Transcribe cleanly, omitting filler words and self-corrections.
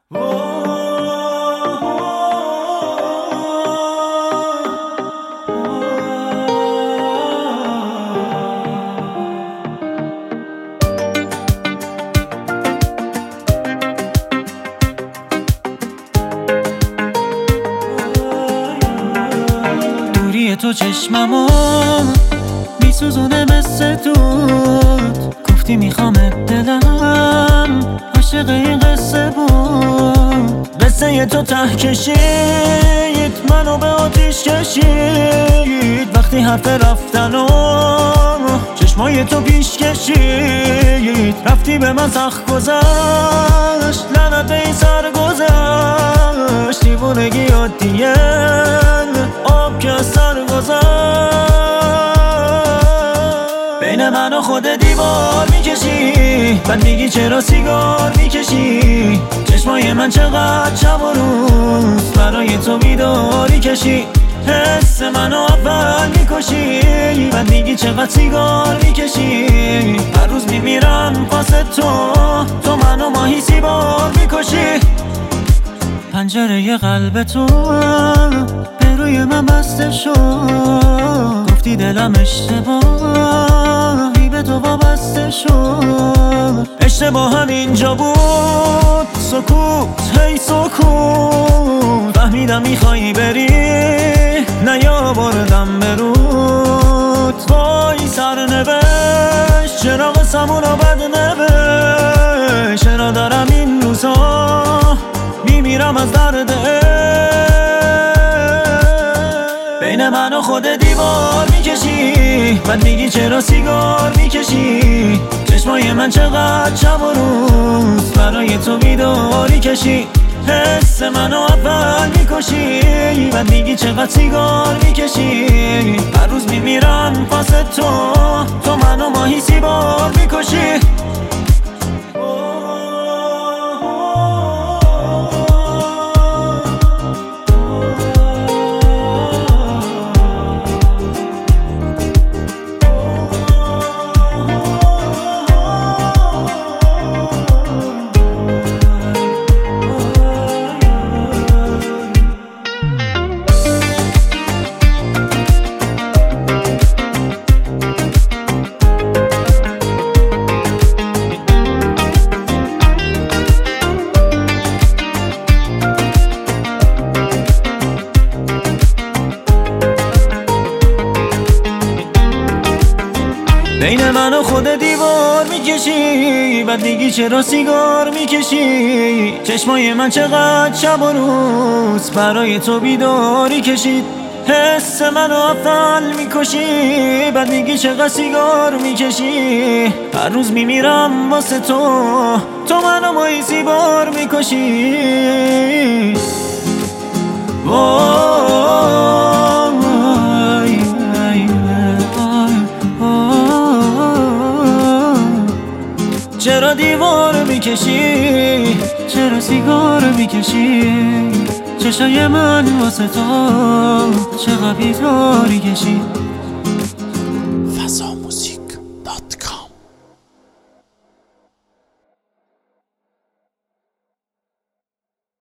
دوری تو چشممو میسوزونه مثل دود، گفتی میخوامت دلم عاشق این قصه بود. قصه تو ته کشید منو به آتیش کشید، وقتی حرف رفتن و چشمای تو پیش کشید. رفتی به من سخت گذشت، لعنت به این سر گذشت. دیوونگی عادیه آب که از سر گذشت. بین من و خود دیوار میکشی، بعد میگی چرا سیگار میکشی. چشمای من چقدر شب و روز برای تو بیداری کشی. حس منو اول میکشی، بعد میگی چقدر سیگار میکشی. هر روز میمیرم واسه تو منو ماهی سیبار میکشی. پنجره قلب تو به روی من بسته شد، گفتی دلم اشتباهی به تو وابسته شد. اشتباهم اینجا بود، سکوت هی سکوت. فهمیدم میخوایی بری، نیاوردم به رود. وای سرنوشت چرا قسمون رو بد نوشت. چرا دارم این روزا میمیرم از درد بین من و خود دیوار میکشی، بعد میگی چرا سیگار میکشی. چشمای من چقدر شب و روز برای تو بیداری کشی. حس منو اول میکشی، بعد میگی چقدر سیگار میکشی. هر روز میمیرم واسه تو منو ماهی سیبار میکشی. بین من و خود دیوار میکشی، بعد میگی چرا سیگار میکشی. چشمای من چقدر شب و روز برای تو بیداری کشید. حس منو اول میکشی، بعد میگی چقدر سیگار میکشی. هر روز میمیرم واسه تو منو ماهی سیبار میکشی. چرا دیوار میکشی، چرا سیگار میکشی. چشای من واسه تو چقدر بیداری کشی.